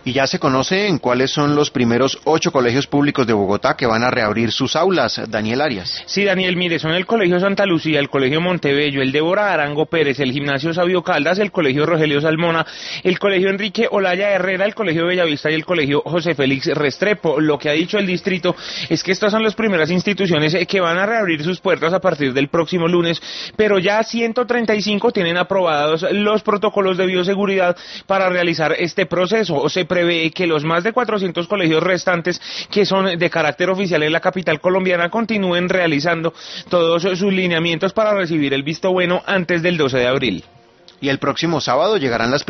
Y ya se conocen cuáles son los primeros 8 colegios públicos de Bogotá que van a reabrir sus aulas. Daniel Arias. Sí, Daniel, mire, son el Colegio Santa Lucía, el Colegio Montebello, el Débora Arango Pérez, el Gimnasio Sabio Caldas, el Colegio Rogelio Salmona, el Colegio Enrique Olaya Herrera, el Colegio Bellavista y el Colegio José Félix Restrepo. Lo que ha dicho el distrito es que estas son las primeras instituciones que van a reabrir sus puertas a partir del próximo lunes, pero ya 135 tienen aprobados los protocolos de bioseguridad para realizar este proceso. Se prevé que los más de 400 colegios restantes que son de carácter oficial en la capital colombiana continúen realizando todos sus lineamientos para recibir el visto bueno antes del 12 de abril. Y el próximo sábado llegarán las